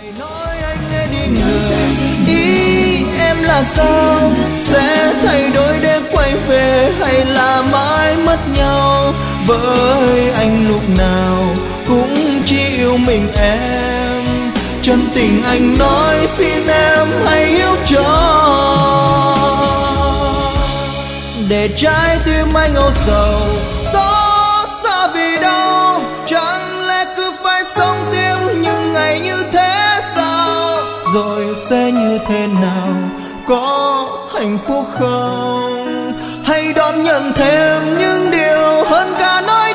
nói anh nghe đi người, ý em là sao? Sẽ thay đổi để quay về hay là mãi mất nhau? Với anh lúc nào cũng chỉ yêu mình em, chân tình anh nói xin em hãy hiểu cho. Để trái tim anh âu sầu, xót xa vì đâu? Chẳng lẽ cứ phải sống tiếp những ngày như thế sao? Rồi sẽ như thế nào, có hạnh phúc không? Hay đón nhận thêm những điều hơn cả nói